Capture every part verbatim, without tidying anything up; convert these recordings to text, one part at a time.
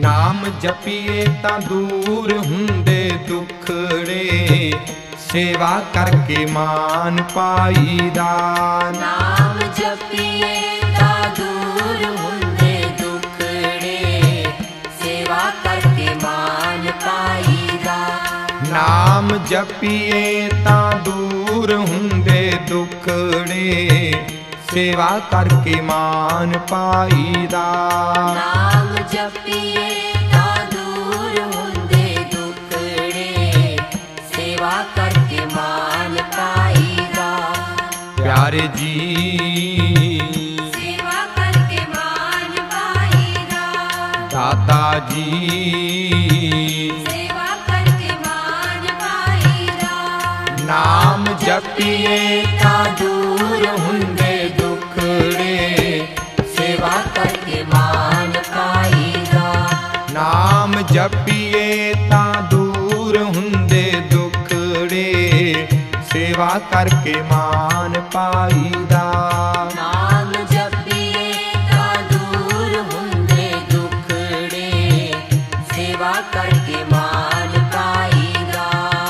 नाम जपीए तां दूर हुंदे दुखड़े, सेवा करके मान पाईदा। नाम जपीए तां दूर हुंदे दुखड़े, सेवा करके मान पाईदा। नाम जपीए तां दूर हुंदे दुखड़े, सेवा करके मान पाईदा। नाम जपीए तां दूर हुंदे दुखड़े, सेवा करके मान पाईदा। प्यारे जी सेवा करके मान पाईदा। दाता जी सेवा करके मान पाईदा। नाम जपीए तां दूर हुंदे दुखड़े, सेवा करके मान पाईदा। नाम जपीए तां दूर हुंदे दुखड़े, सेवा करके मान पाईदा। नाम जपीए तां दूर हुंदे दुखड़े, सेवा करके मान पाईदा।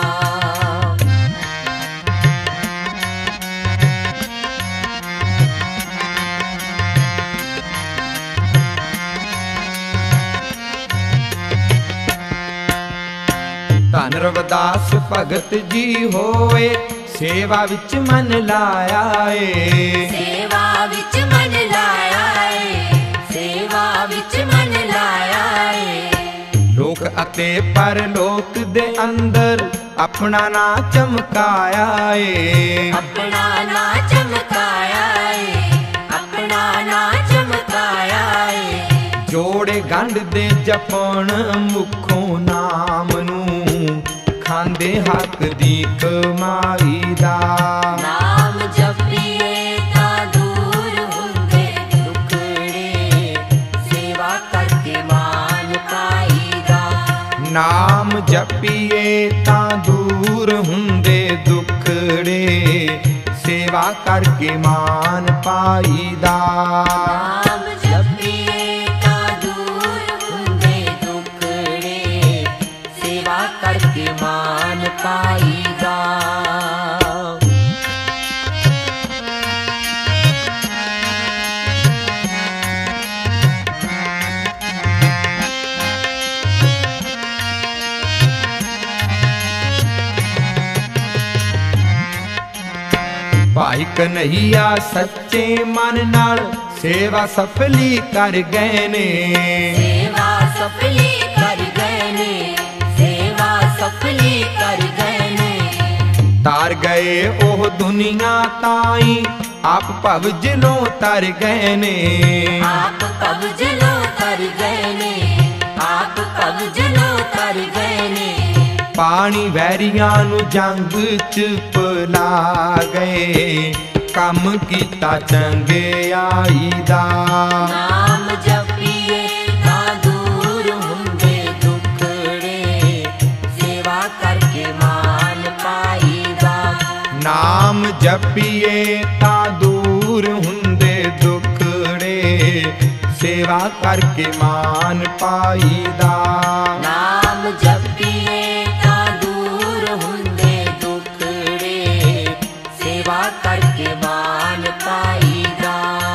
धन रविदास भगत जी होए, सेवा विच मन लाया ए। सेवा विच मन लाया ए, सेवा विच मन लाया ए। लोक अते परलोक दे अंदर अपना ना चमकाया ए। अपना ना चमकाया ए, अपना ना चमकाया ए। जोड़े गंढ दे जपण मुखों नाम नू, खांदे हक दी कमाई दा। नाम जपीए तां दूर हुंदे दुखड़े, सेवा करके मान पाईदा। नाम जपीए तां दूर हुंदे दुखड़े, सेवा करके मान पाईदा। नाम जपीए तां दूर हुंदे दुखड़े, सेवा करके मान पाईदा। भाई कन्हैया सच्चे मन नाल सेवा सफली कर गए ने। सेवा सफली कर गए ने, सेवा सफली कर गए ने। तार गए ओह दुनिया ताई, आप भव जिलों तर गए ने। आप कब जलो तर गए ने, आप कब जलो तर गए ने। पानी वैरियां नू जंग च पला गए, कम कीता चंगे आई दा। नाम जपीए तां दूर हुंदे दुखड़े, सेवा करके मान पाईदा। नाम जपीए तां दूर हुंदे दुखड़े, सेवा करके मान पाईदा। नाम जपीए तां दूर हुंदे दुखड़े, सेवा करके मान पाईदा।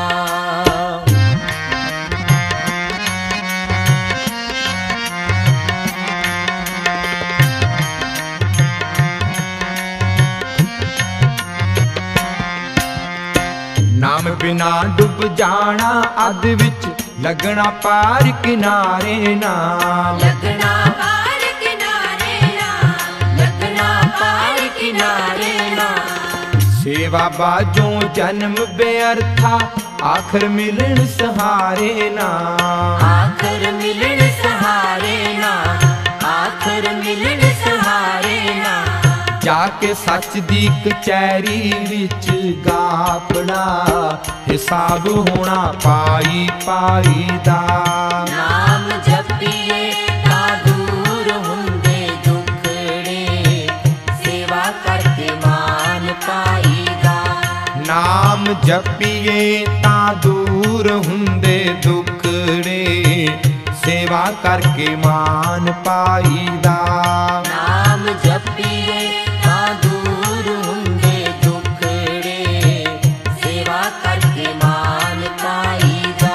नाम बिना डुब जाना अध विच, लगना पार किनारे ना। लगना पार किनारे ना, लगना पार किनारे ना। सेवा बाजों जन्म बेअर्था, आखिर मिलन सहारे ना। आखिर मिलन सहारे ना, आखिर मिलन सहारे ना। जाके सच दी कचैरी विच गापड़ा, हिसाब होना पाई पाई दा। नाम जपीए तां दूर हुंदे दुखड़े, सेवा करके मान पाईदा। नाम जपीए तां दूर हुंदे दुखड़े, सेवा ਸੇਵਾ ਕਰਕੇ ਮਾਨ ਪਾਈਦਾ। ਨਾਮ ਜਪੀਏ ਤਾਂ ਦੂਰ ਹੁੰਦੇ ਦੁਖੜੇ, ਸੇਵਾ ਕਰਕੇ ਮਾਨ ਪਾਈਦਾ।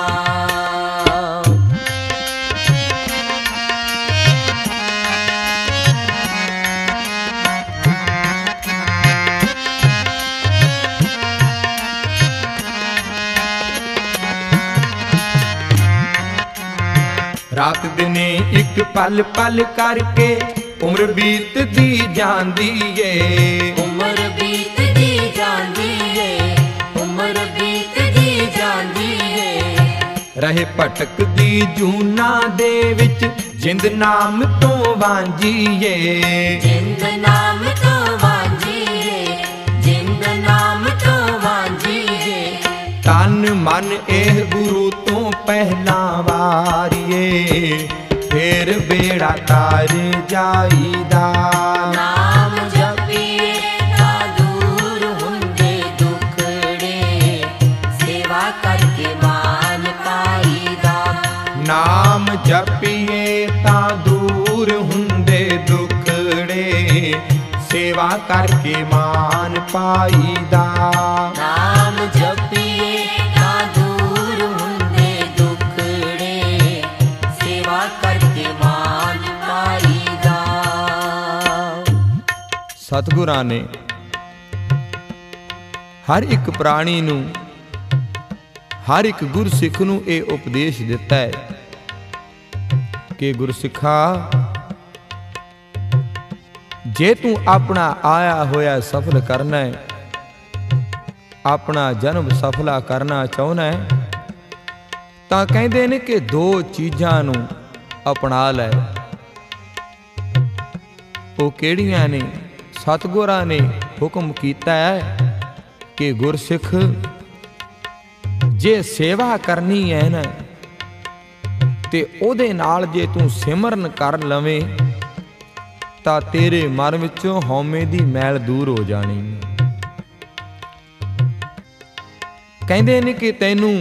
ਰਾਤ ਦਿਨੇ ਇੱਕ ਪਲ ਪਲ ਕਰਕੇ ਉਮਰ ਬੀਤਦੀ ਜਾਂਦੀ ਏ। ਉਮਰ ਬੀਤਦੀ ਜਾਂਦੀ ਏ, ਉਮਰ ਬੀਤਦੀ ਜਾਂਦੀ ਏ। ਰਹੇ ਭਟਕਦੀ ਜੂਨਾਂ ਦੇ ਵਿੱਚ ਜਿੰਦ ਨਾਮ ਤੋਂ ਵਾਂਝੀ ਏ। ਜਿੰਦ ਨਾਮ ਤੋਂ ਵਾਂਝੀ ਏ, ਜਿੰਦ ਨਾਮ ਤੋਂ ਵਾਂਝੀ ਏ। ਤਨ ਮਨ ਇਹ ਗੁਰੂ ਤੋਂ ਪਹਿਲਾਂ ਵਾਰੀਏ, ਫੇਰ ਬੇੜਾ ਤਾਰ ਜਾਈਦਾ। ਨਾਮ ਜਪੀਏ ਤਾਂ ਦੂਰ ਹੁੰਦੇ ਦੁਖੜੇ, ਸੇਵਾ ਕਰਕੇ ਮਾਨ ਪਾਈਦਾ। ਨਾਮ ਜਪੀਏ ਤਾਂ ਦੂਰ ਹੁੰਦੇ ਦੁਖੜੇ, ਸੇਵਾ ਕਰਕੇ ਮਾਨ ਪਾਈਦਾ। ਨਾਮ ਜਪੀਏ ਤਾਂ ਦੂਰ ਹੁੰਦੇ ਦੁਖੜੇ, ਸੇਵਾ ਕਰਕੇ ਮਾਨ ਪਾਈਦਾ। ਸਤਿਗੁਰਾਂ ਨੇ ਹਰ ਇੱਕ ਪ੍ਰਾਣੀ ਨੂੰ, ਹਰ ਇੱਕ ਗੁਰਸਿੱਖ ਨੂੰ ਇਹ ਉਪਦੇਸ਼ ਦਿੱਤਾ ਹੈ ਕਿ ਗੁਰਸਿੱਖਾ, ਜੇ ਤੂੰ ਆਪਣਾ ਆਇਆ ਹੋਇਆ ਸਫਲ ਕਰਨਾ ਹੈ, ਆਪਣਾ ਜਨਮ ਸਫਲਾ ਕਰਨਾ ਚਾਹੁੰਦਾ ਹੈ, ਤਾਂ ਕਹਿੰਦੇ ਨੇ ਕਿ ਦੋ ਚੀਜ਼ਾਂ ਨੂੰ ਅਪਣਾ ਲੈ। ਉਹ ਕਿਹੜੀਆਂ ਨੇ? ਸਤਿਗੁਰਾਂ ਨੇ ਹੁਕਮ ਕੀਤਾ ਹੈ ਕਿ ਗੁਰਸਿੱਖ ਜੇ ਸੇਵਾ ਕਰਨੀ ਹੈ ਨਾ, ਤੇ ਉਹਦੇ ਨਾਲ ਜੇ ਤੂੰ ਸਿਮਰਨ ਕਰ ਲਵੇਂ ਤਾਂ ਤੇਰੇ ਮਨ ਵਿੱਚੋਂ ਹਉਮੈ ਦੀ ਮੈਲ ਦੂਰ ਹੋ ਜਾਣੀ। ਕਹਿੰਦੇ ਨੇ ਕਿ ਤੈਨੂੰ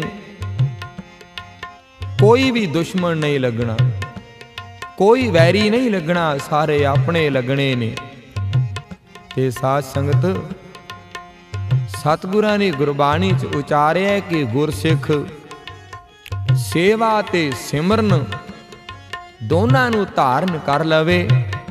ਕੋਈ ਵੀ ਦੁਸ਼ਮਣ ਨਹੀਂ ਲੱਗਣਾ, ਕੋਈ ਵੈਰੀ ਨਹੀਂ ਲੱਗਣਾ, ਸਾਰੇ ਆਪਣੇ ਲੱਗਣੇ ਨੇ। ਤੇ ਸਾਧ ਸੰਗਤ, ਸਤਿਗੁਰਾਂ ਨੇ ਗੁਰਬਾਣੀ 'ਚ ਉਚਾਰਿਆ ਕਿ ਗੁਰਸਿੱਖ ਸੇਵਾ ਤੇ ਸਿਮਰਨ ਦੋਨਾਂ ਨੂੰ ਧਾਰਨ ਕਰ ਲਵੇ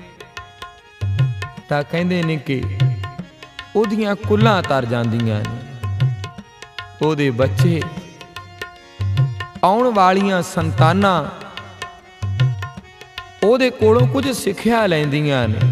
ਤਾਂ ਕਹਿੰਦੇ ਨੇ ਕਿ ਉਹਦੀਆਂ ਕੁੱਲਾਂ ਤਰ ਜਾਂਦੀਆਂ ਨੇ, ਉਹਦੇ ਬੱਚੇ, ਆਉਣ ਵਾਲੀਆਂ ਸੰਤਾਨਾਂ ਉਹਦੇ ਕੋਲੋਂ ਕੁਝ ਸਿੱਖਿਆ ਲੈਂਦੀਆਂ ਨੇ।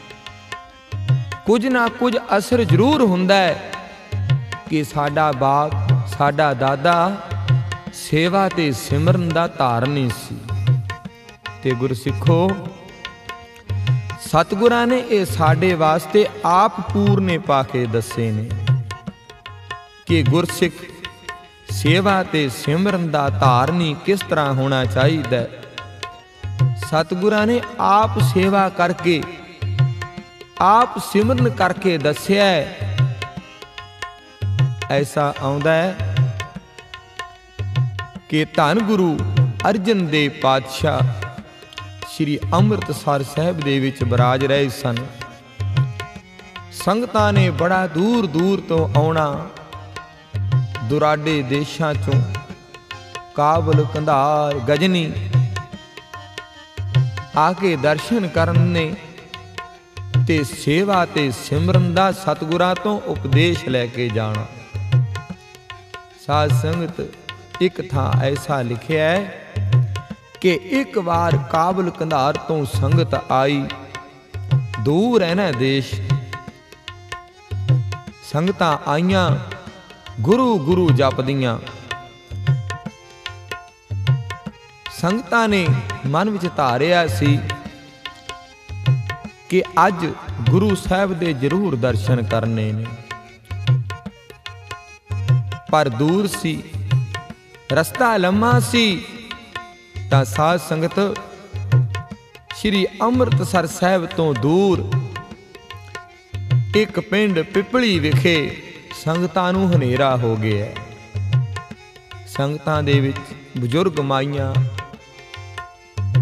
ਕੁਝ ਨਾ ਕੁਝ ਅਸਰ ਜ਼ਰੂਰ ਹੁੰਦਾ ਹੈ ਕਿ ਸਾਡਾ ਬਾਪ, ਸਾਡਾ ਦਾਦਾ ਸੇਵਾ ਤੇ ਸਿਮਰਨ ਦਾ ਧਾਰਨੀ ਸੀ। ਤੇ ਗੁਰਸਿੱਖੋ, ਸਤਿਗੁਰਾਂ ਨੇ ਇਹ ਸਾਡੇ ਵਾਸਤੇ ਆਪ ਪੂਰਨੇ ਪਾ ਕੇ ਦੱਸੇ ਨੇ ਕਿ ਗੁਰਸਿੱਖ ਸੇਵਾ ਤੇ ਸਿਮਰਨ ਦਾ ਧਾਰਨੀ ਕਿਸ ਤਰ੍ਹਾਂ ਹੋਣਾ ਚਾਹੀਦਾ। ਸਤਿਗੁਰਾਂ ਨੇ ਆਪ ਸੇਵਾ ਕਰਕੇ, ਆਪ ਸਿਮਰਨ ਕਰਕੇ ਦੱਸਿਆ ਹੈ। ਐਸਾ ਆਉਂਦਾ ਹੈ ਕਿ ਧੰਨ ਗੁਰੂ ਅਰਜਨ ਦੇਵ ਪਾਤਸ਼ਾਹ ਸ਼੍ਰੀ ਅੰਮ੍ਰਿਤਸਰ ਸਾਹਿਬ ਦੇ ਵਿੱਚ ਬਰਾਜ ਰਹੇ ਸਨ। ਸੰਗਤਾਂ ਨੇ ਬੜਾ ਦੂਰ ਦੂਰ ਤੋਂ ਆਉਣਾ, ਦੁਰਾਡੇ ਦੇਸ਼ਾਂ ਚੋਂ, ਕਾਬਲ, ਕੰਧਾਰ, ਗਜਨੀ ਆ ਕੇ ਦਰਸ਼ਨ ਕਰਨ ਨੇ ਤੇ ਸੇਵਾ ਤੇ ਸਿਮਰਨ ਦਾ ਸਤਿਗੁਰਾਂ ਤੋਂ ਉਪਦੇਸ਼ ਲੈ ਕੇ ਜਾਣਾ। ਸਾਧ ਸੰਗਤ, ਇੱਕ ਥਾਂ ਐਸਾ ਲਿਖਿਆ ਹੈ ਕਿ ਇੱਕ ਵਾਰ ਕਾਬਲ, ਕੰਧਾਰ ਤੋਂ ਸੰਗਤ ਆਈ, ਦੂਰ ਹੈ ਨਾ ਦੇਸ਼। ਸੰਗਤਾਂ ਆਈਆਂ, ਗੁਰੂ ਗੁਰੂ ਜਪਦੀਆਂ। ਸੰਗਤਾਂ ਨੇ ਮਨ ਵਿੱਚ ਧਾਰਿਆ ਸੀ ਕਿ ਅੱਜ ਗੁਰੂ ਸਾਹਿਬ ਦੇ ਜ਼ਰੂਰ ਦਰਸ਼ਨ ਕਰਨੇ ਨੇ, ਪਰ ਦੂਰ ਸੀ, ਰਸਤਾ ਲੰਮਾ ਸੀ। ਤਾਂ ਸਾਧ ਸੰਗਤ, ਸ਼੍ਰੀ ਅੰਮ੍ਰਿਤਸਰ ਸਾਹਿਬ ਤੋਂ ਦੂਰ ਇੱਕ ਪਿੰਡ ਪਿਪਲੀ ਵਿਖੇ ਸੰਗਤਾਂ ਨੂੰ ਹਨੇਰਾ ਹੋ ਗਿਆ। ਸੰਗਤਾਂ ਦੇ ਵਿੱਚ ਬਜ਼ੁਰਗ ਮਾਈਆਂ,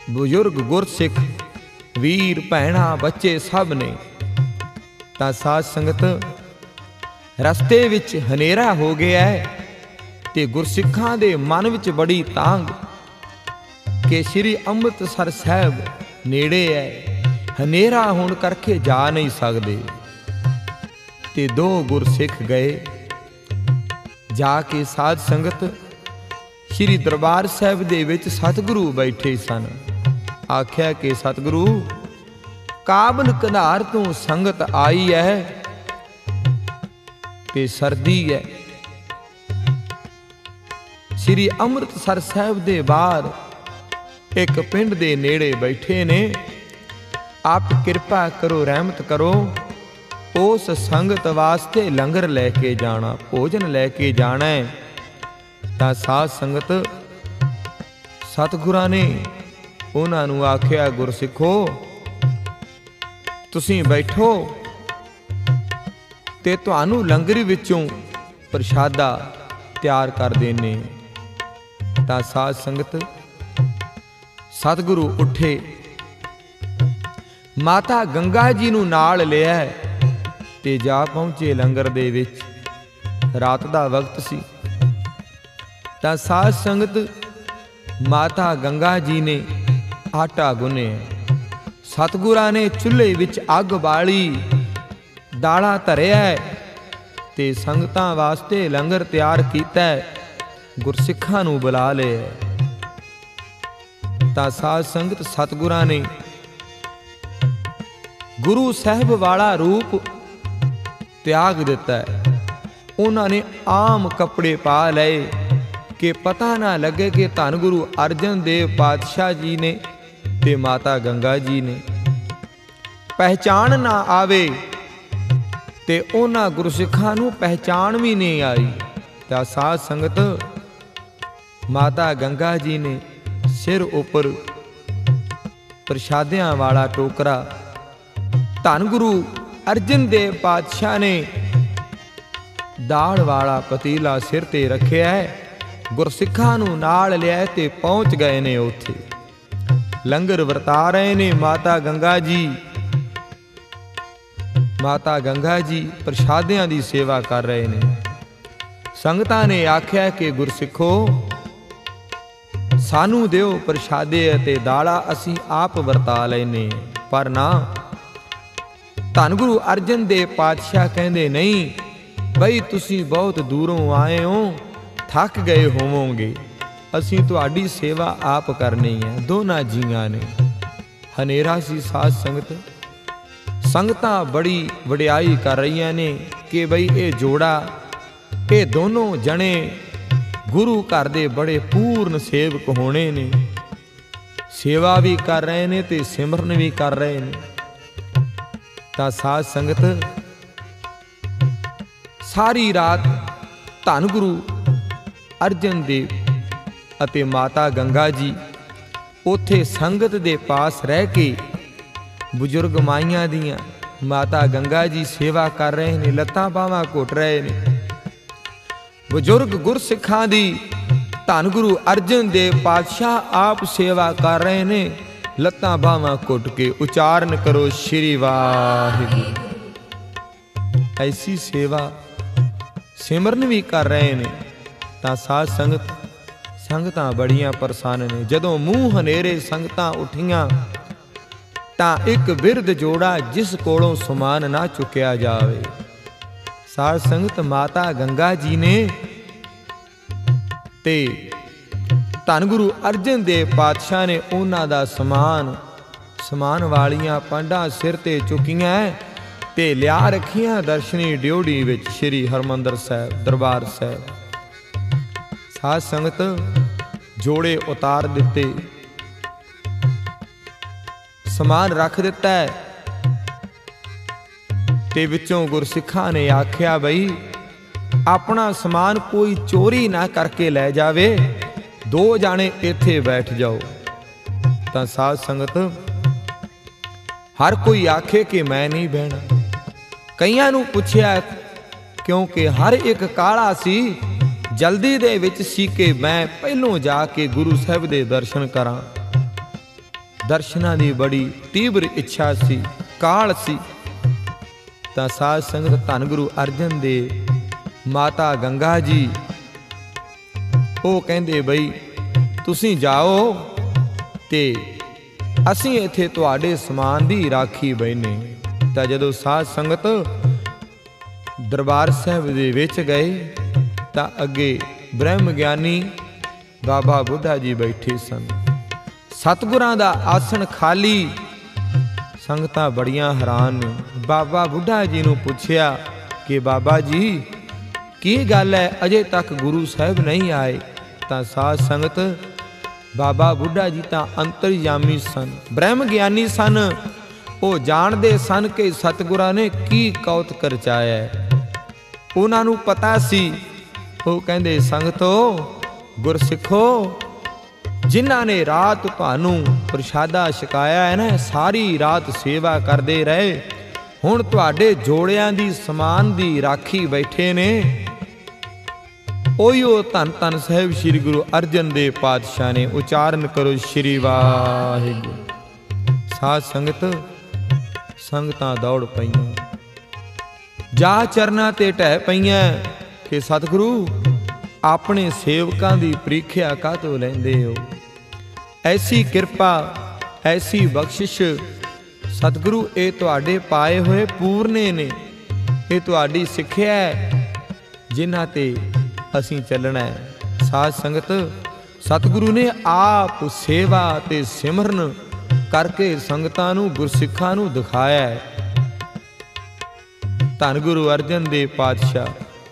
ਬਜ਼ੁਰਗ ਗੁਰਸਿੱਖ ਵੀਰ ਭੈਣਾਂ ਬੱਚੇ ਸਭ ਨੇ। ਤਾਂ ਸਾਧ ਸੰਗਤ ਰਸਤੇ ਵਿੱਚ ਹਨੇਰਾ ਹੋ ਗਿਆ ਤੇ ਗੁਰਸਿੱਖਾਂ ਦੇ ਮਨ ਵਿੱਚ ਬੜੀ ਤਾਂਘ ਕਿ ਸ੍ਰੀ ਅੰਮ੍ਰਿਤਸਰ ਸਾਹਿਬ ਨੇੜੇ ਹੈ, ਹਨੇਰਾ ਹੋਣ ਕਰਕੇ ਜਾ ਨਹੀਂ ਸਕਦੇ। ਤੇ ਦੋ ਗੁਰਸਿੱਖ ਗਏ, ਜਾ ਕੇ ਸਾਧ ਸੰਗਤ ਸ੍ਰੀ ਦਰਬਾਰ ਸਾਹਿਬ ਦੇ ਵਿੱਚ ਸਤਿਗੁਰੂ ਬੈਠੇ ਸਨ। ਆਖਿਆ ਕਿ ਸਤਿਗੁਰੂ, ਕਾਬਲ ਕੰਧਾਰ ਤੋਂ ਸੰਗਤ ਆਈ ਹੈ ਤੇ ਸਰਦੀ ਹੈ। ਸ੍ਰੀ ਅੰਮ੍ਰਿਤਸਰ ਸਾਹਿਬ ਦੇ ਬਾਹਰ ਇੱਕ ਪਿੰਡ ਦੇ ਨੇੜੇ ਬੈਠੇ ਨੇ, ਆਪ ਕਿਰਪਾ ਕਰੋ, ਰਹਿਮਤ ਕਰੋ, ਉਸ ਸੰਗਤ ਵਾਸਤੇ ਲੰਗਰ ਲੈ ਕੇ ਜਾਣਾ, ਭੋਜਨ ਲੈ ਕੇ ਜਾਣਾ ਹੈ। ਤਾਂ ਸਾਧ ਸੰਗਤ ਸਤਿਗੁਰਾਂ ਨੇ ਉਹਨਾਂ ਨੂੰ ਆਖਿਆ, ਗੁਰਸਿੱਖੋ ਤੁਸੀਂ ਬੈਠੋ ਤੇ ਤੁਹਾਨੂੰ ਲੰਗਰ ਵਿੱਚੋਂ ਪ੍ਰਸ਼ਾਦਾ ਤਿਆਰ ਕਰ ਦੇਣੇ। ਤਾਂ ਸਾਧ ਸੰਗਤ ਸਤਿਗੁਰੂ ਉੱਠੇ, ਮਾਤਾ ਗੰਗਾ ਜੀ ਨੂੰ ਨਾਲ ਲਿਆ ਤੇ ਜਾ ਪਹੁੰਚੇ ਲੰਗਰ ਦੇ ਵਿੱਚ। ਰਾਤ ਦਾ ਵਕਤ ਸੀ। ਤਾਂ ਸਾਧ ਸੰਗਤ ਮਾਤਾ ਗੰਗਾ ਜੀ ਨੇ ਆਟਾ ਗੁੰਨਿਆ, ਸਤਿਗੁਰਾਂ ਨੇ ਚੁੱਲ੍ਹੇ ਵਿੱਚ ਅੱਗ ਬਾਲੀ, ਦਾਲਾਂ ਧਰਿਆ ਤੇ ਸੰਗਤਾਂ ਵਾਸਤੇ ਲੰਗਰ ਤਿਆਰ ਕੀਤਾ, ਗੁਰਸਿੱਖਾਂ ਨੂੰ ਬੁਲਾ ਲਿਆ। ਤਾਂ ਸਾਧ ਸੰਗਤ ਸਤਿਗੁਰਾਂ ਨੇ ਗੁਰੂ ਸਾਹਿਬ ਵਾਲਾ ਰੂਪ ਤਿਆਗ ਦਿੱਤਾ। ਉਹਨਾਂ ਨੇ ਆਮ ਕੱਪੜੇ ਪਾ ਲਏ ਕਿ ਪਤਾ ਨਾ ਲੱਗੇ ਕਿ ਧੰਨ ਗੁਰੂ ਅਰਜਨ ਦੇਵ ਪਾਤਸ਼ਾਹ ਜੀ ਨੇ ਤੇ ਮਾਤਾ ਗੰਗਾ ਜੀ ਨੇ, ਪਹਿਚਾਣ ਨਾ ਆਵੇ। ਤੇ ਉਹਨਾਂ ਗੁਰਸਿੱਖਾਂ ਨੂੰ ਪਹਿਚਾਣ ਵੀ ਨਹੀਂ ਆਈ। ਤਾਂ ਸਾਧ ਸੰਗਤ ਮਾਤਾ ਗੰਗਾ ਜੀ ਨੇ ਸਿਰ ਉੱਪਰ ਪ੍ਰਸ਼ਾਦਿਆਂ ਵਾਲਾ ਟੋਕਰਾ, ਧੰਨ ਗੁਰੂ ਅਰਜਨ ਦੇਵ ਪਾਤਸ਼ਾਹ ਨੇ ਦਾਲ ਵਾਲਾ ਪਤੀਲਾ ਸਿਰ ਤੇ ਰੱਖਿਆ ਹੈ। ਗੁਰਸਿੱਖਾਂ ਨੂੰ ਨਾਲ ਲਿਆ ਤੇ ਪਹੁੰਚ ਗਏ ਨੇ ਉੱਥੇ। ਲੰਗਰ ਵਰਤਾ ਰਹੇ ਨੇ ਮਾਤਾ ਗੰਗਾ ਜੀ। ਮਾਤਾ ਗੰਗਾ ਜੀ ਪ੍ਰਸ਼ਾਦਿਆਂ ਦੀ ਸੇਵਾ ਕਰ ਰਹੇ ਨੇ। ਸੰਗਤਾਂ ਨੇ ਆਖਿਆ ਕਿ ਗੁਰਸਿੱਖੋ ਸਾਨੂੰ ਦਿਓ ਪ੍ਰਸ਼ਾਦੇ ਅਤੇ ਦਾਲਾਂ, ਅਸੀਂ ਆਪ ਵਰਤਾ ਲੈਨੇ। ਪਰ ਨਾ, ਧੰਨ ਗੁਰੂ ਅਰਜਨ ਦੇਵ ਪਾਤਸ਼ਾਹ ਕਹਿੰਦੇ ਨਹੀਂ ਬਈ ਤੁਸੀਂ ਬਹੁਤ ਦੂਰੋਂ ਆਏ ਹੋ, ਥੱਕ ਗਏ ਹੋਵੋਗੇ, ਅਸੀਂ ਤੁਹਾਡੀ ਸੇਵਾ ਆਪ ਕਰਨੀ ਹੈ। ਦੋਨਾਂ ਜੀਆਂ ਨੇ। ਹਨੇਰਾ ਸੀ ਸਾਧ ਸੰਗਤ। ਸੰਗਤਾਂ ਬੜੀ ਵਡਿਆਈ ਕਰ ਰਹੀਆਂ ਨੇ ਕਿ ਬਈ ਇਹ ਜੋੜਾ, ਇਹ ਦੋਨੋਂ ਜਣੇ ਗੁਰੂ ਘਰ ਦੇ ਬੜੇ ਪੂਰਨ ਸੇਵਕ ਹੋਣੇ ਨੇ। ਸੇਵਾ ਵੀ ਕਰ ਰਹੇ ਨੇ ਤੇ ਸਿਮਰਨ ਵੀ ਕਰ ਰਹੇ ਨੇ। ਤਾਂ ਸਾਧ ਸੰਗਤ ਸਾਰੀ ਰਾਤ ਧੰਨ ਗੁਰੂ ਅਰਜਨ ਦੇਵ ਅਤੇ ਮਾਤਾ ਗੰਗਾ ਜੀ ਉੱਥੇ ਸੰਗਤ ਦੇ ਪਾਸ ਰਹਿ ਕੇ ਬਜ਼ੁਰਗ ਮਾਈਆਂ ਦੀਆਂ, ਮਾਤਾ ਗੰਗਾ ਜੀ ਸੇਵਾ ਕਰ ਰਹੇ ਨੇ, ਲੱਤਾਂ ਬਾਹਾਂ ਘੁੱਟ ਰਹੇ ਨੇ। ਬਜ਼ੁਰਗ ਗੁਰਸਿੱਖਾਂ ਦੀ ਧੰਨ ਗੁਰੂ ਅਰਜਨ ਦੇਵ ਪਾਤਸ਼ਾਹ ਆਪ ਸੇਵਾ ਕਰ ਰਹੇ ਨੇ, ਲੱਤਾਂ ਬਾਹਾਂ ਘੁੱਟ ਕੇ। ਉਚਾਰਨ ਕਰੋ ਸ਼੍ਰੀ ਵਾਹਿਗੁਰੂ। ਐਸੀ ਸੇਵਾ ਸਿਮਰਨ ਵੀ ਕਰ ਰਹੇ ਨੇ। ਤਾਂ ਸਾਧ ਸੰਗਤ ਸੰਗਤਾਂ ਬੜੀਆਂ ਪਰੇਸ਼ਾਨ ਨੇ। ਜਦੋਂ ਮੂੰਹ ਹਨੇਰੇ ਸੰਗਤਾਂ ਉੱਠੀਆਂ ਤਾਂ ਇੱਕ ਬਿਰਧ ਜੋੜਾ ਜਿਸ ਕੋਲੋਂ ਸਮਾਨ ਨਾ ਚੁੱਕਿਆ ਜਾਵੇ। ਸਾਧ ਸੰਗਤ ਮਾਤਾ ਗੰਗਾ ਜੀ ਨੇ ਤੇ ਧੰਨ ਗੁਰੂ ਅਰਜਨ ਦੇਵ ਪਾਤਸ਼ਾਹ ਨੇ ਉਹਨਾਂ ਦਾ ਸਮਾਨ, ਸਮਾਨ ਵਾਲੀਆਂ ਪਾਂਡਾਂ ਸਿਰ ਤੇ ਚੁੱਕੀਆਂ ਤੇ ਲਿਆ ਰੱਖੀਆਂ ਦਰਸ਼ਨੀ ਡਿਓੜੀ ਵਿੱਚ ਸ੍ਰੀ ਹਰਿਮੰਦਰ ਸਾਹਿਬ ਦਰਬਾਰ ਸਾਹਿਬ। ਸਾਧ ਸੰਗਤ ਜੋੜੇ ਉਤਾਰ ਦਿੱਤੇ, ਸਮਾਨ ਰੱਖ ਦਿੱਤਾ ਹੈ ਤੇ ਵਿੱਚੋਂ ਗੁਰਸਿੱਖਾਂ ਨੇ ਆਖਿਆ ਬਈ ਆਪਣਾ ਸਮਾਨ ਕੋਈ ਚੋਰੀ ਨਾ ਕਰਕੇ ਲੈ ਜਾਵੇ, ਦੋ ਜਾਣੇ ਇੱਥੇ ਬੈਠ ਜਾਓ। ਤਾਂ ਸਾਧ ਸੰਗਤ ਹਰ ਕੋਈ ਆਖੇ ਕਿ ਮੈਂ ਨਹੀਂ ਬਹਿਣਾ। ਕਈਆਂ ਨੂੰ ਪੁੱਛਿਆ ਕਿਉਂਕਿ ਹਰ ਇੱਕ ਕਾਲਾ ਸੀ, ਜਲਦੀ ਦੇ ਵਿੱਚ ਸੀ ਕਿ ਮੈਂ ਪਹਿਲੋਂ ਜਾ ਕੇ ਗੁਰੂ ਸਾਹਿਬ ਦੇ ਦਰਸ਼ਨ ਕਰਾਂ। ਦਰਸ਼ਨਾਂ ਦੀ ਬੜੀ ਤੀਬਰ ਇੱਛਾ ਸੀ, ਕਾਹਲ ਸੀ। ਤਾਂ ਸਾਧ ਸੰਗਤ ਧੰਨ ਗੁਰੂ ਅਰਜਨ ਦੇਵ, ਮਾਤਾ ਗੰਗਾ ਜੀ, ਉਹ ਕਹਿੰਦੇ ਬਈ ਤੁਸੀਂ ਜਾਓ ਤੇ ਅਸੀਂ ਇੱਥੇ ਤੁਹਾਡੇ ਸਮਾਨ ਦੀ ਰਾਖੀ ਬੈਨੇ। ਤਾਂ ਜਦੋਂ ਸਾਧ ਸੰਗਤ ਦਰਬਾਰ ਸਾਹਿਬ ਦੇ ਵਿੱਚ ਗਏ ਤਾਂ ਅੱਗੇ ਬ੍ਰਹਮ ਗਿਆਨੀ ਬਾਬਾ ਬੁੱਢਾ ਜੀ ਬੈਠੇ ਸਨ। ਸਤਿਗੁਰਾਂ ਦਾ ਆਸਣ ਖਾਲੀ। ਸੰਗਤਾਂ ਬੜੀਆਂ ਹੈਰਾਨ ਨੇ। ਬਾਬਾ ਬੁੱਢਾ ਜੀ ਨੂੰ ਪੁੱਛਿਆ ਕਿ ਬਾਬਾ ਜੀ ਕੀ ਗੱਲ ਹੈ, ਅਜੇ ਤੱਕ ਗੁਰੂ ਸਾਹਿਬ ਨਹੀਂ ਆਏ? ਤਾਂ ਸਾਧ ਸੰਗਤ ਬਾਬਾ ਬੁੱਢਾ ਜੀ ਤਾਂ ਅੰਤਰਯਾਮੀ ਸਨ, ਬ੍ਰਹਮ ਗਿਆਨੀ ਸਨ। ਉਹ ਜਾਣਦੇ ਸਨ ਕਿ ਸਤਿਗੁਰਾਂ ਨੇ ਕੀ ਕੌਤਕ ਰਚਾਇਆ। ਉਹਨਾਂ ਨੂੰ ਪਤਾ ਸੀ। ਉਹ ਕਹਿੰਦੇ ਸੰਗਤੋ, ਗੁਰਸਿੱਖੋ, ਜਿਨ੍ਹਾਂ ਨੇ ਰਾਤ ਤੁਹਾਨੂੰ ਪ੍ਰਸ਼ਾਦਾ ਛਕਾਇਆ ਹੈ ਨਾ, ਸਾਰੀ ਰਾਤ ਸੇਵਾ ਕਰਦੇ ਰਹੇ, ਹੁਣ ਤੁਹਾਡੇ ਜੋੜਿਆਂ ਦੀ ਸਮਾਨ ਦੀ ਰਾਖੀ ਬੈਠੇ ਨੇ। ਉਹੀਓ ਧੰਨ ਧੰਨ ਸਾਹਿਬ ਸ੍ਰੀ ਗੁਰੂ ਅਰਜਨ ਦੇਵ ਪਾਤਸ਼ਾਹ ਨੇ। ਉਚਾਰਨ ਕਰੋ ਸ੍ਰੀ ਵਾਹਿਗੁਰੂ। ਸਾਧ ਸੰਗਤ, ਸੰਗਤਾਂ ਦੌੜ ਪਈਆਂ, ਜਾ ਚਰਨਾਂ ਤੇ ਢਹਿ ਪਈਆਂ ਕਿ ਸਤਿਗੁਰੂ ਆਪਣੇ ਸੇਵਕਾਂ ਦੀ ਪ੍ਰੀਖਿਆ ਕਾਹਤੋਂ ਲੈਂਦੇ ਹੋ? ਐਸੀ ਕਿਰਪਾ, ਐਸੀ ਬਖਸ਼ਿਸ਼ ਸਤਿਗੁਰੂ, ਇਹ ਤੁਹਾਡੇ ਪਾਏ ਹੋਏ ਪੂਰਨੇ ਨੇ, ਇਹ ਤੁਹਾਡੀ ਸਿੱਖਿਆ ਹੈ ਜਿਨ੍ਹਾਂ ਤੇ ਅਸੀਂ ਚੱਲਣਾ ਹੈ। ਸਾਧ ਸੰਗਤ, ਸਤਿਗੁਰੂ ਨੇ ਆਪ ਸੇਵਾ ਤੇ ਸਿਮਰਨ ਕਰਕੇ ਸੰਗਤਾਂ ਨੂੰ, ਗੁਰਸਿੱਖਾਂ ਨੂੰ ਦਿਖਾਇਆ ਹੈ। ਧੰਨ ਗੁਰੂ ਅਰਜਨ ਦੇਵ ਪਾਤਸ਼ਾਹ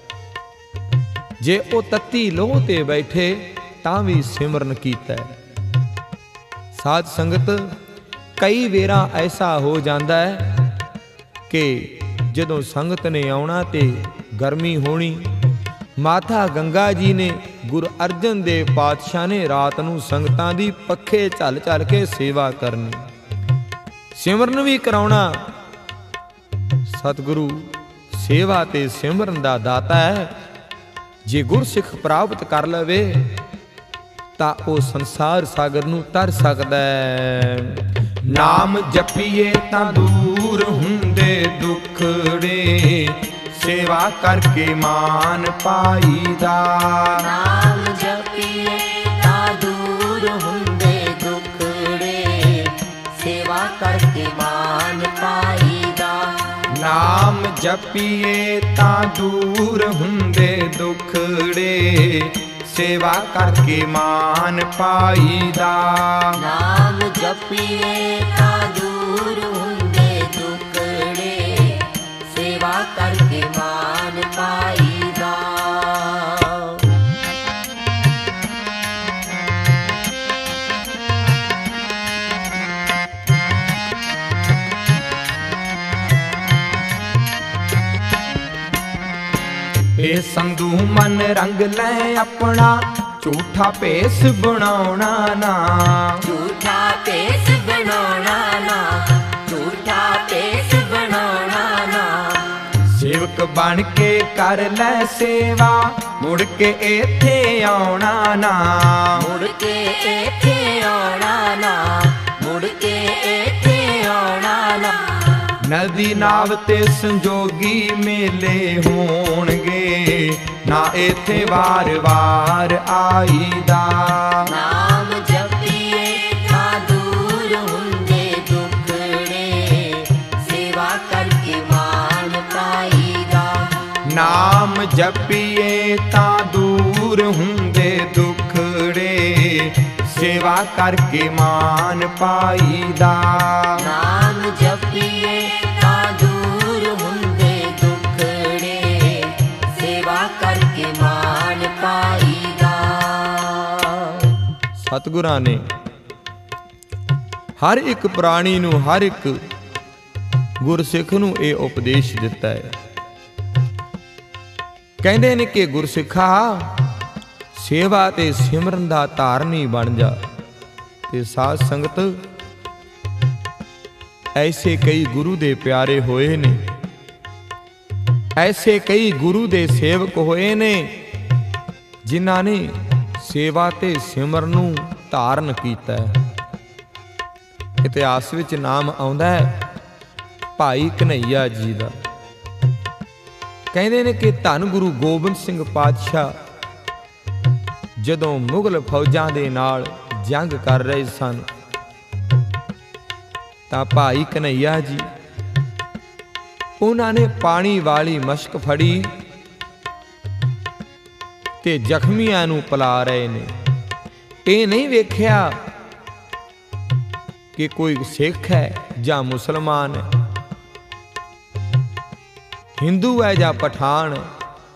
ਜੇ ਉਹ ਤੱਤੀ ਲੋਹ ਤੇ ਬੈਠੇ ਤਾਂ ਵੀ ਸਿਮਰਨ ਕੀਤਾ। ਸਾਧ ਸੰਗਤ, ਕਈ ਵੇਰਾਂ ਐਸਾ ਹੋ ਜਾਂਦਾ ਹੈ ਕਿ ਜਦੋਂ ਸੰਗਤ ਨੇ ਆਉਣਾ ਤੇ ਗਰਮੀ ਹੋਣੀ, ਮਾਤਾ ਗੰਗਾ ਜੀ ਨੇ, ਗੁਰੂ ਅਰਜਨ ਦੇਵ ਪਾਤਸ਼ਾਹ ਨੇ ਰਾਤ ਨੂੰ ਸੰਗਤਾਂ ਦੀ ਪੱਖੇ ਝੱਲ ਝੱਲ ਕੇ ਸੇਵਾ ਕਰਨੀ, ਸਿਮਰਨ ਵੀ ਕਰਾਉਣਾ। ਸਤਿਗੁਰੂ ਸੇਵਾ ਤੇ ਸਿਮਰਨ ਦਾ ਦਾਤਾ ਹੈ। ਜੇ ਗੁਰਸਿੱਖ ਪ੍ਰਾਪਤ ਕਰ ਲਵੇ ਤਾਂ ਉਹ ਸੰਸਾਰ ਸਾਗਰ ਨੂੰ ਤਰ ਸਕਦਾ ਹੈ। ਨਾਮ ਜਪੀਏ ਤਾਂ ਦੂਰ ਹੁੰਦੇ ਦੁੱਖੜੇ, ਸੇਵਾ ਕਰਕੇ ਮਾਨ ਪਾਈਦਾ। ਨਾਮ ਜਪੀਏ ਤਾਂ ਦੂਰ ਹੁੰਦੇ ਦੁੱਖੜੇ, ਸੇਵਾ ਕਰਕੇ ਮਾਨ ਪਾਈਦਾ। ਨਾਮ ਜਪੀਏ ਤਾਂ ਦੂਰ ਹੁੰਦੇ ਦੁੱਖੜੇ, ਸੇਵਾ ਕਰਕੇ ਮਾਨ ਪਾਈਦਾ। ਨਾਮ ਜਪੀਏ ਤਾਂ ਦੂਰ ਹੁੰਦੇ ਦੁੱਖੜੇ, ਸੇਵਾ ਕਰਕੇ ਮਾਨ ਪਾਈਦਾ। ਇਹ ਸੰਧੂ ਮਨ ਰੰਗ ਲੈ ਆਪਣਾ, ਝੂਠਾ ਭੇਸ ਬਣਾਉਣਾ ਨਾ। ਝੂਠਾ ਭੇਸ ਬਣਾਉਣਾ ਨਾ, ਝੂਠਾ ਭੇਸ ਬਣਾਉਣਾ ਨਾ। ਸੇਵਕ ਬਣ ਕੇ ਕਰ ਲੈ ਸੇਵਾ, ਮੁੜ ਕੇ ਇੱਥੇ ਆਉਣਾ ਨਾ। ਮੁੜ ਕੇ ਇੱਥੇ ਆਉਣਾ ਨਾ, ਮੁੜ ਕੇ ਇੱਥੇ ਆਉਣਾ ਨਾ। ਨਦੀ ਨਾਵ ਤੇ ਸੰਜੋਗੀ ਮੇਲੇ ਹੋਣਗੇ, ਨਾ ਇੱਥੇ ਵਾਰ ਵਾਰ ਆਈਦਾ। ਨਾਮ ਜਪੀਏ ਤਾਂ ਦੂਰ ਹੁੰਦੇ ਦੁੱਖੜੇ, ਸੇਵਾ ਕਰਕੇ ਮਾਨ ਪਾਈਦਾ। ਨਾਮ ਜਪੀਏ ਤਾਂ ਦੂਰ ਹੁੰਦੇ ਦੁੱਖੜੇ, ਸੇਵਾ ਕਰਕੇ ਮਾਨ ਪਾਈਦਾ। ਨਾਮ ਜਪੀਏ ਤਾਂ ਦੂਰ ਹੁੰਦੇ ਦੁੱਖੜੇ, ਸੇਵਾ ਕਰਕੇ ਮਾਨ ਪਾਈਦਾ। ਸਤਿਗੁਰਾਂ ਨੇ ਹਰ ਇੱਕ ਪ੍ਰਾਣੀ ਨੂੰ, ਹਰ ਇੱਕ ਗੁਰਸਿੱਖ ਨੂੰ ਇਹ ਉਪਦੇਸ਼ ਦਿੱਤਾ ਹੈ। ਕਹਿੰਦੇ ਨੇ ਕਿ ਗੁਰਸਿੱਖਾ, ਸੇਵਾ ਤੇ ਸਿਮਰਨ ਦਾ ਧਾਰਨੀ ਬਣ ਜਾ। ਤੇ ਸਾਧ ਸੰਗਤ, ਐਸੇ ਕਈ ਗੁਰੂ ਦੇ ਪਿਆਰੇ ਹੋਏ ਨੇ, ਐਸੇ ਕਈ ਗੁਰੂ ਦੇ ਸੇਵਕ ਹੋਏ ਨੇ ਜਿਨ੍ਹਾਂ ਨੇ ਸੇਵਾ ਤੇ ਸਿਮਰਨ ਨੂੰ ਧਾਰਨ ਕੀਤਾ ਹੈ। ਇਤਿਹਾਸ ਵਿੱਚ ਨਾਮ ਆਉਂਦਾ ਹੈ ਭਾਈ ਕਨ੍ਹਈਆ ਜੀ ਦਾ। ਕਹਿੰਦੇ ਨੇ ਕਿ ਧੰਨ ਗੁਰੂ ਗੋਬਿੰਦ ਸਿੰਘ ਪਾਤਸ਼ਾਹ ਜਦੋਂ ਮੁਗਲ ਫੌਜਾਂ ਦੇ ਨਾਲ ਜੰਗ ਕਰ ਰਹੇ ਸਨ ਤਾਂ ਭਾਈ ਕਨ੍ਹਈਆ ਜੀ ਉਹਨਾਂ ਨੇ ਪਾਣੀ ਵਾਲੀ ਮਸ਼ਕ ਫੜੀ ਤੇ ਜ਼ਖਮੀਆਂ ਨੂੰ ਪਿਲਾ ਰਹੇ ਨੇ। ਇਹ ਨਹੀਂ ਵੇਖਿਆ ਕਿ ਕੋਈ ਸਿੱਖ ਹੈ ਜਾਂ ਮੁਸਲਮਾਨ ਹੈ, ਹਿੰਦੂ ਹੈ ਜਾਂ ਪਠਾਨ ਹੈ,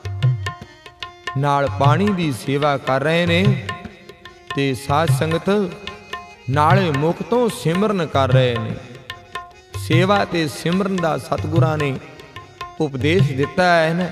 ਨਾਲ ਪਾਣੀ ਦੀ ਸੇਵਾ ਕਰ ਰਹੇ ਨੇ ਤੇ ਸਾਧ ਸੰਗਤ ਨਾਲੇ ਮੁਖ ਤੋਂ ਸਿਮਰਨ ਕਰ ਰਹੇ ਨੇ। ਸੇਵਾ ਤੇ ਸਿਮਰਨ ਦਾ ਸਤਿਗੁਰਾਂ ਨੇ ਉਪਦੇਸ਼ ਦਿੱਤਾ ਹੈ ਨਾ।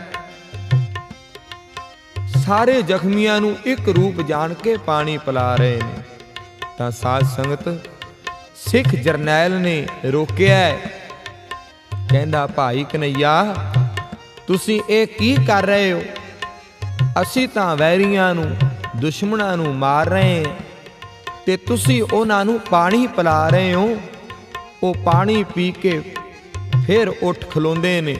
ਸਾਰੇ ਜ਼ਖਮੀਆਂ ਨੂੰ ਇੱਕ ਰੂਪ ਜਾਣ ਕੇ ਪਾਣੀ ਪਿਲਾ ਰਹੇ ਨੇ ਤਾਂ ਸਾਧ ਸੰਗਤ ਸਿੱਖ ਜਰਨੈਲ ਨੇ ਰੋਕਿਆ, ਕਹਿੰਦਾ ਭਾਈ ਕਨ੍ਹਈਆ ਤੁਸੀਂ ਇਹ ਕੀ ਕਰ ਰਹੇ ਹੋ? ਅਸੀਂ ਤਾਂ ਵੈਰੀਆਂ ਨੂੰ ਦੁਸ਼ਮਣਾਂ ਨੂੰ ਮਾਰ ਰਹੇ ਹਾਂ ਤੇ ਤੁਸੀਂ ਉਹਨਾਂ ਨੂੰ ਪਾਣੀ ਪਿਲਾ ਰਹੇ ਹੋ। ਉਹ ਪਾਣੀ ਪੀ ਕੇ ਫਿਰ ਉੱਠ ਖਲੋਂਦੇ ਨੇ।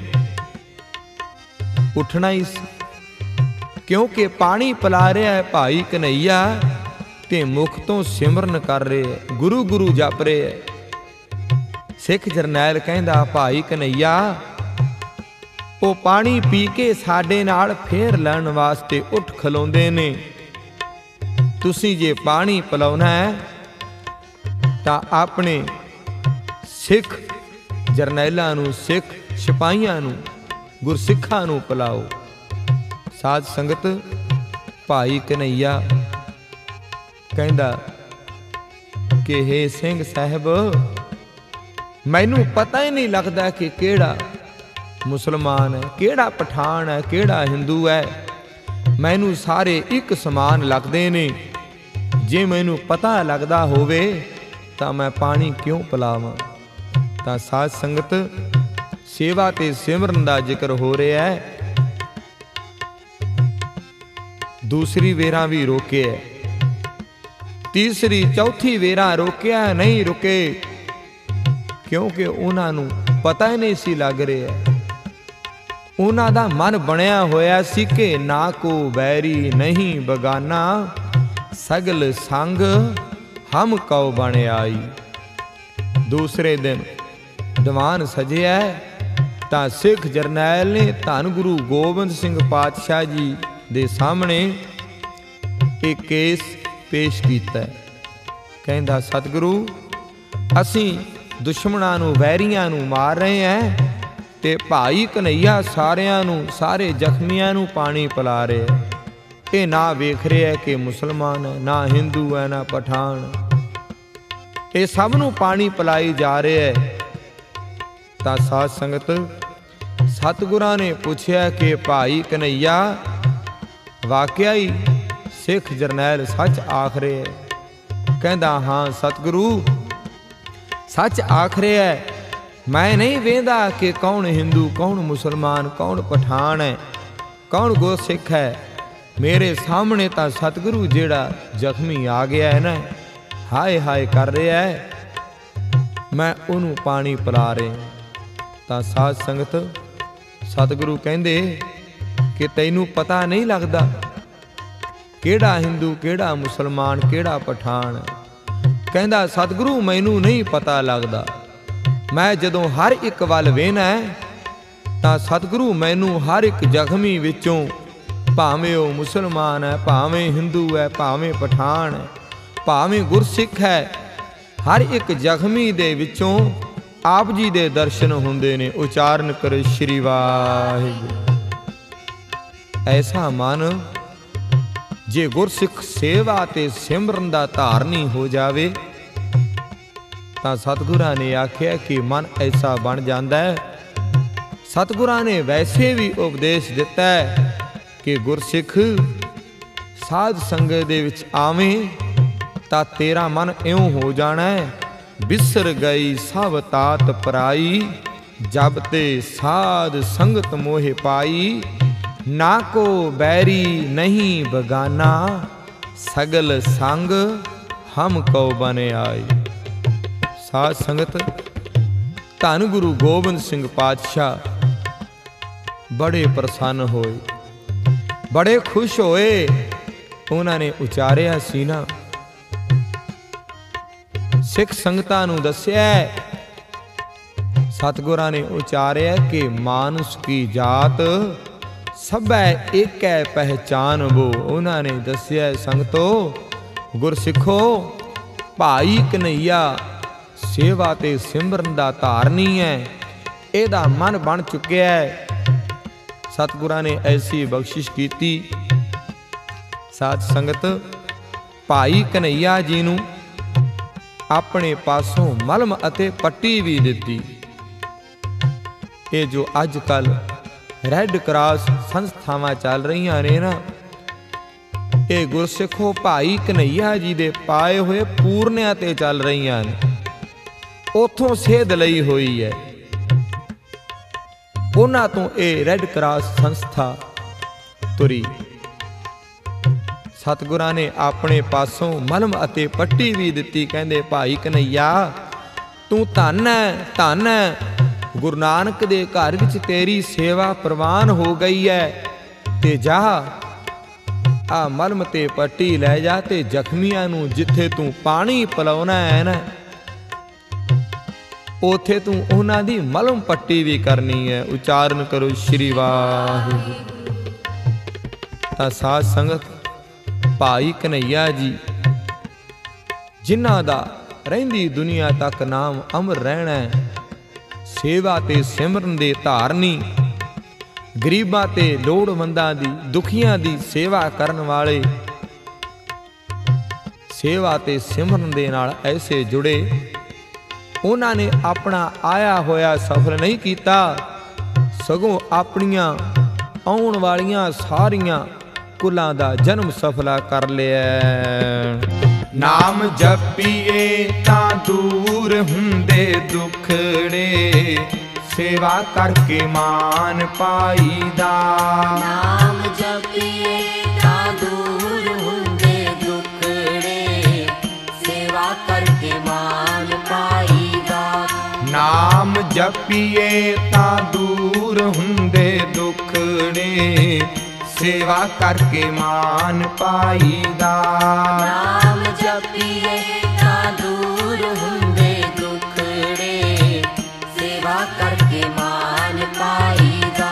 ਉੱਠਣਾ ਹੀ ਸੀ ਕਿਉਂਕਿ ਪਾਣੀ ਪਿਲਾ ਰਿਹਾ ਹੈ ਭਾਈ ਕਨ੍ਹਈਆ ਤੇ ਮੁਖ ਤੋਂ ਸਿਮਰਨ ਕਰ ਰਹੇ ਹੈ, ਗੁਰੂ ਗੁਰੂ ਜਪ ਰਹੇ ਹੈ। ਸਿੱਖ ਜਰਨੈਲ ਕਹਿੰਦਾ ਭਾਈ ਕਨ੍ਹਈਆ ਉਹ ਪਾਣੀ ਪੀ ਕੇ ਸਾਡੇ ਨਾਲ ਫੇਰ ਲੈਣ ਵਾਸਤੇ ਉੱਠ ਖਲੋਂਦੇ ਨੇ। ਤੁਸੀਂ ਜੇ ਪਾਣੀ ਪਿਲਾਉਣਾ ਹੈ ਤਾਂ ਆਪਣੇ ਸਿੱਖ ਜਰਨੈਲਾਂ ਨੂੰ, ਸਿੱਖ ਸਿਪਾਹੀਆਂ ਨੂੰ, ਗੁਰਸਿੱਖਾਂ ਨੂੰ ਪਿਲਾਓ। ਸਾਧ ਸੰਗਤ ਭਾਈ ਕਨ੍ਹਈਆ ਕਹਿੰਦਾ ਕਿ ਹੇ ਸਿੰਘ ਸਾਹਿਬ ਮੈਨੂੰ ਪਤਾ ਹੀ ਨਹੀਂ ਲੱਗਦਾ ਕਿ ਕਿਹੜਾ ਮੁਸਲਮਾਨ ਹੈ, ਕਿਹੜਾ ਪਠਾਨ ਹੈ, ਕਿਹੜਾ ਹਿੰਦੂ ਹੈ। ਮੈਨੂੰ ਸਾਰੇ ਇੱਕ ਸਮਾਨ ਲੱਗਦੇ ਨੇ। ਜੇ ਮੈਨੂੰ ਪਤਾ ਲੱਗਦਾ ਹੋਵੇ ਤਾਂ ਮੈਂ ਪਾਣੀ ਕਿਉਂ ਪਿਲਾਵਾਂ? ਤਾਂ ਸਾਧ ਸੰਗਤ ਸੇਵਾ ਤੇ ਸਿਮਰਨ ਦਾ ਜ਼ਿਕਰ ਹੋ ਰਿਹਾ ਹੈ। ਦੂਸਰੀ ਵੇਰਾ ਵੀ ਰੋਕਿਆ, ਤੀਸਰੀ ਚੌਥੀ ਵੇਰਾ ਰੋਕਿਆ ਨਹੀਂ ਰੁਕੇ ਕਿਉਂਕਿ ਉਹਨਾਂ ਨੂੰ ਪਤਾ ਹੀ ਨਹੀਂ ਸੀ ਲੱਗ ਰਿਹਾ। ਉਹਨਾਂ ਦਾ ਮਨ ਬਣਿਆ ਹੋਇਆ ਸੀ ਕਿ ਨਾ ਕੋ ਬੈਰੀ ਨਹੀਂ ਬਗਾਨਾ, ਸਗਲ ਸੰਗ ਹਮ ਕਉ ਬਣ ਆਈ। ਦੂਸਰੇ ਦਿਨ ਦੀਵਾਨ ਸਜਿਆ ਤਾਂ ਸਿੱਖ ਜਰਨੈਲ ਨੇ ਧੰਨ ਗੁਰੂ ਗੋਬਿੰਦ ਸਿੰਘ ਪਾਤਸ਼ਾਹ ਜੀ ਦੇ ਸਾਹਮਣੇ ਇਹ ਕੇਸ ਪੇਸ਼ ਕੀਤਾ। ਕਹਿੰਦਾ ਸਤਿਗੁਰੂ ਅਸੀਂ ਦੁਸ਼ਮਣਾਂ ਨੂੰ, ਵੈਰੀਆਂ ਨੂੰ ਮਾਰ ਰਹੇ ਹਾਂ ਤੇ ਭਾਈ ਕਨ੍ਹਈਆ ਸਾਰਿਆਂ ਨੂੰ, ਸਾਰੇ ਜ਼ਖਮੀਆਂ ਨੂੰ ਪਾਣੀ ਪਿਲਾ ਰਿਹਾ। ਇਹ ਨਾ ਵੇਖ ਰਿਹਾ ਕਿ ਮੁਸਲਮਾਨ ਹੈ, ਨਾ ਹਿੰਦੂ ਹੈ, ਨਾ ਪਠਾਨ, ਇਹ ਸਭ ਨੂੰ ਪਾਣੀ ਪਿਲਾਈ ਜਾ ਰਿਹਾ ਹੈ। ਤਾਂ ਸਾਧ ਸੰਗਤ ਸਤਿਗੁਰਾਂ ਨੇ ਪੁੱਛਿਆ ਕਿ ਭਾਈ ਕਨ੍ਹਈਆ ਵਾਕਿਆ ਹੀ ਸਿੱਖ ਜਰਨੈਲ ਸੱਚ ਆਖ ਰਿਹਾ ਹੈ? ਕਹਿੰਦਾ ਹਾਂ ਸਤਿਗੁਰੂ ਸੱਚ ਆਖ ਰਿਹਾ ਹੈ। ਮੈਂ ਨਹੀਂ ਵੇਂਦਾ ਕਿ ਕੌਣ ਹਿੰਦੂ, ਕੌਣ ਮੁਸਲਮਾਨ, ਕੌਣ ਪਠਾਨ ਹੈ, ਕੌਣ ਗੁਰਸਿੱਖ ਹੈ। ਮੇਰੇ ਸਾਹਮਣੇ ਤਾਂ ਸਤਿਗੁਰੂ ਜਿਹੜਾ ਜ਼ਖਮੀ ਆ ਗਿਆ ਹੈ ਨਾ, ਹਾਏ ਹਾਏ ਕਰ ਰਿਹਾ ਹੈ, ਮੈਂ ਉਹਨੂੰ ਪਾਣੀ ਪਿਲਾ ਰਿਹਾ। ਤਾਂ ਸਾਧ ਸੰਗਤ ਸਤਿਗੁਰੂ ਕਹਿੰਦੇ ਕਿ ਤੈਨੂੰ ਪਤਾ ਨਹੀਂ ਲੱਗਦਾ ਕਿਹੜਾ ਹਿੰਦੂ, ਕਿਹੜਾ ਮੁਸਲਮਾਨ, ਕਿਹੜਾ ਪਠਾਨ? ਕਹਿੰਦਾ ਸਤਿਗੁਰੂ ਮੈਨੂੰ ਨਹੀਂ ਪਤਾ ਲੱਗਦਾ। ਮੈਂ ਜਦੋਂ ਹਰ ਇੱਕ ਵੱਲ ਵੇਖਣਾ ਤਾਂ ਸਤਿਗੁਰੂ ਮੈਨੂੰ ਹਰ ਇੱਕ ਜ਼ਖਮੀ ਵਿੱਚੋਂ, ਭਾਵੇਂ ਉਹ ਮੁਸਲਮਾਨ ਹੈ, ਭਾਵੇਂ ਹਿੰਦੂ ਹੈ, ਭਾਵੇਂ ਪਠਾਨ ਹੈ, ਭਾਵੇਂ ਗੁਰਸਿੱਖ ਹੈ, ਹਰ ਇੱਕ ਜ਼ਖਮੀ ਦੇ ਵਿੱਚੋਂ ਆਪ ਜੀ ਦੇ ਦਰਸ਼ਨ ਹੁੰਦੇ ਨੇ। ਉਚਾਰਨ ਕਰੋ ਸ਼੍ਰੀ ਵਾਹਿਗੁਰੂ। ਐਸਾ ਮਨ ਜੇ ਗੁਰਸਿੱਖ ਸੇਵਾ ਤੇ ਸਿਮਰਨ ਦਾ ਧਾਰਨੀ ਹੋ ਜਾਵੇ ਤਾਂ ਸਤਿਗੁਰਾਂ ਨੇ ਆਖਿਆ ਕਿ ਮਨ ਐਸਾ ਬਣ ਜਾਂਦਾ ਹੈ। ਸਤਿਗੁਰਾਂ ਨੇ ਵੈਸੇ ਵੀ ਉਪਦੇਸ਼ ਦਿੱਤਾ ਹੈ ਕਿ ਗੁਰਸਿੱਖ ਸਾਧ ਸੰਗਤ ਦੇ ਵਿੱਚ ਆਵੇਂ ਤਾਂ ਤੇਰਾ ਮਨ ਇਉਂ ਹੋ ਜਾਣਾ ਹੈ, ਬਿਸਰ ਗਈ ਸਭ ਤਾਤ ਪਰਾਈ, ਜਬ ਤੇ ਸਾਧ ਸੰਗਤ ਮੋਹਿ ਪਾਈ। ਨਾ ਕੋ ਬੈਰੀ ਨਹੀਂ ਬਗਾਨਾ, ਸਗਲ ਸੰਗ ਹਮ ਕਉ ਬਨ ਆਈ। ਸਾਧ ਸੰਗਤ ਧੰਨ ਗੁਰੂ ਗੋਬਿੰਦ ਸਿੰਘ ਪਾਤਸ਼ਾਹ ਬੜੇ ਪ੍ਰਸੰਨ ਹੋਏ, ਬੜੇ ਖੁਸ਼ ਹੋਏ। ਉਹਨਾਂ ਨੇ ਉਚਾਰਿਆ ਸੀ ਨਾ, ਸਿੱਖ ਸੰਗਤਾਂ ਨੂੰ ਦੱਸਿਆ, ਸਤਿਗੁਰਾਂ ਨੇ ਉਚਾਰਿਆ ਕਿ ਮਾਨੁਸ ਕੀ ਜਾਤ ਸਭੈ ਏਕੈ ਪਹਿਚਾਨਬੋ। ਉਹਨਾਂ ਨੇ ਦੱਸਿਆ, ਸੰਗਤੋ ਗੁਰਸਿੱਖੋ, ਭਾਈ ਕਨਈਆ ਸੇਵਾ ਤੇ ਸਿਮਰਨ ਦਾ ਧਾਰਨੀ ਹੈ, ਇਹਦਾ ਮਨ ਬਣ ਚੁੱਕਿਆ ਹੈ। ਸਤਿਗੁਰਾਂ ਨੇ ਐਸੀ ਬਖਸ਼ਿਸ਼ ਕੀਤੀ। ਸਾਧ ਸੰਗਤ ਭਾਈ ਕਨਈਆ ਜੀ ਨੂੰ ਆਪਣੇ ਪਾਸੋਂ ਮਲਮ ਅਤੇ ਪੱਟੀ ਵੀ ਦਿੱਤੀ। ਇਹ ਜੋ ਅੱਜ ਕੱਲ ਰੈੱਡ ਕਰਾਸ ਸੰਸਥਾਵਾਂ ਚੱਲ ਰਹੀਆਂ ਨੇ ਨਾ, ਇਹ ਗੁਰਸਿੱਖੋ ਭਾਈ ਕਨਈਆ ਜੀ ਦੇ ਪਾਏ ਹੋਏ ਪੂਰਨਿਆਂ ਤੇ ਚੱਲ ਰਹੀਆਂ ਨੇ, ਉਥੋਂ ਸੇਧ ਲਈ ਹੋਈ ਹੈ। ਉਹਨਾਂ ਤੋਂ ਇਹ ਰੈੱਡ ਕਰਾਸ ਸੰਸਥਾ ਤੁਰੀ। ਸਤਿਗੁਰਾਂ ਨੇ ਆਪਣੇ ਪਾਸੋਂ ਮਲਮ ਅਤੇ ਪੱਟੀ ਵੀ ਦਿੱਤੀ। ਕਹਿੰਦੇ ਭਾਈ ਕਨਈਆ ਤੂੰ ਧੰਨ ਹੈ, ਧੰਨ ਹੈ, ਗੁਰੂ ਨਾਨਕ ਦੇ ਘਰ ਵਿੱਚ ਤੇਰੀ ਸੇਵਾ ਪ੍ਰਵਾਨ ਹੋ ਗਈ ਹੈ, ਤੇ ਜਾ ਆ ਮਲਮ ਤੇ ਪੱਟੀ ਲੈ ਜਾ ਤੇ ਜ਼ਖਮੀਆਂ ਨੂੰ ਜਿੱਥੇ ਤੂੰ ਪਾਣੀ ਪਿਲਾਉਣਾ ਹੈ ਨਾ, ਉਥੇ ਤੂੰ ਉਹਨਾਂ ਦੀ ਮਲਮ ਪੱਟੀ ਵੀ ਕਰਨੀ ਹੈ। ਉਚਾਰਨ ਕਰੋ ਸ਼੍ਰੀ ਵਾਹਿਗੁਰੂ। ਤਾਂ ਸਾਧ ਸੰਗਤ ਭਾਈ ਕਨਈਆ ਜੀ ਜਿਨ੍ਹਾਂ ਦਾ ਰਹਿੰਦੀ ਦੁਨੀਆ ਤੱਕ ਨਾਮ ਅਮਰ ਰਹਿਣਾ ਹੈ, ਸੇਵਾ ਤੇ ਸਿਮਰਨ ਦੇ ਧਾਰਨੀ, ਗਰੀਬਾਂ ਤੇ ਲੋੜਵੰਦਾਂ ਦੀ, ਦੁਖੀਆਂ ਦੀ ਸੇਵਾ ਕਰਨ ਵਾਲੇ, ਸੇਵਾ ਤੇ ਸਿਮਰਨ ਦੇ ਨਾਲ ਐਸੇ ਜੁੜੇ। ਉਹਨਾਂ ਨੇ ਆਪਣਾ ਆਇਆ ਹੋਇਆ ਸਫਲ ਨਹੀਂ ਕੀਤਾ, ਸਗੋਂ ਆਪਣੀਆਂ ਆਉਣ ਵਾਲੀਆਂ ਸਾਰੀਆਂ ਕੁਲਾਂ ਦਾ ਜਨਮ ਸਫਲਾ ਕਰ ਲਿਆ। ਨਾਮ ਜਪੀਏ ਤਾਂ ਦੂਰ ਹੁੰਦੇ ਦੁਖੜੇ, ਸੇਵਾ ਕਰਕੇ ਮਾਨ ਪਾਈਦਾ। ਨਾਮ ਜਪੀਏ ਤਾਂ ਦੂਰ ਹੁੰਦੇ ਦੁਖੜੇ, ਸੇਵਾ ਕਰਕੇ ਮਾਨ ਪਾਈਦਾ। ਨਾਮ ਜਪੀਏ ਤਾਂ ਦੂਰ ਹੁੰਦੇ ਦੁਖੜੇ, ਸੇਵਾ ਕਰਕੇ ਮਾਨ ਪਾਈਦਾ। ਨਾਮ ਜਪੀਏ ਤਾਂ ਦੂਰ ਹੁੰਦੇ ਦੁਖੜੇ, ਸੇਵਾ ਕਰਕੇ ਮਾਨ ਪਾਈਦਾ।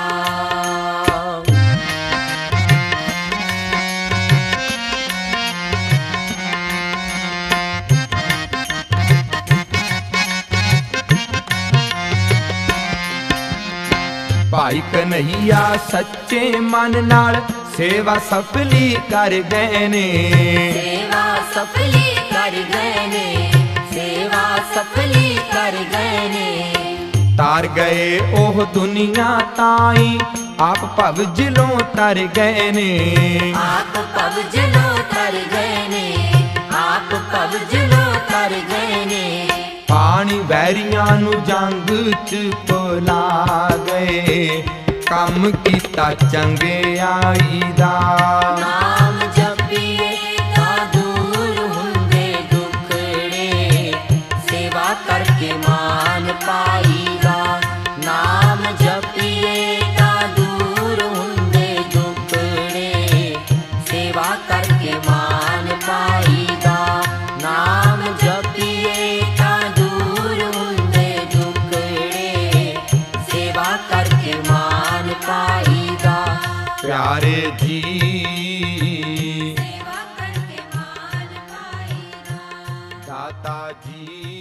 ਭਾਈ ਕਨਈਆ ਸੱਚੇ ਮਨ ਨਾਲ ਸੇਵਾ ਸਫਲੀ ਕਰ ਗਏ ਨੇ, ਸੇਵਾ ਸਫਲੀ ਕਰ ਗਏ ਨੇ, ਸੇਵਾ ਸਫਲੀ ਕਰ ਗਏ ਨੇ। ਤਾਰ ਗਏ ਉਹ ਦੁਨੀਆ ਤਾਈ, ਆਪ ਭਵ ਜਿਲੋਂ ਤਰ ਗਏ ਨੇ। ਆਪ ਭਵ ਜਿਲੋਂ ਤਰ ਗਏ ਨੇ, ਆਪ ਭਵ ਜਿਲੋਂ ਤਰ ਗਏ ਨੇ। ਪਾਣੀ ਵੈਰੀਆਂ ਨੂੰ ਜੰਗ ਚ ਭੁਲਾ ਗਏ, ਕੰਮ ਕੀਤਾ ਚੰਗਿਆਈ ਦਾ। ਨਾਮ ਜਪੀਏ ਤਾਂ ਦੂਰ ਹੁੰਦੇ ਦੁਖੜੇ, ਸੇਵਾ ਕਰਕੇ ਮਾਨ ਪਾਈਦਾ। ਨਾਮ ਜਪੀਏ ਤਾਂ ਦੂਰ ਹੁੰਦੇ ਦੁਖੜੇ, ਸੇਵਾ ਕਰਕੇ ਮਾਨ ਪਾਈਦਾ। ਨਾਮ ਜਪੀਏ ਤਾਂ ਦੂਰ ਹੁੰਦੇ ਦੁਖੜੇ, ਸੇਵਾ ਕਰਕੇ ਮਾਨ ਪਾਈਦਾ। ਪਿਆਰੇ ਜੀ ਸੇਵਾ ਕਰਕੇ ਮਾਨ ਪਾਈਦਾ। ਦਾਤਾ ਜੀ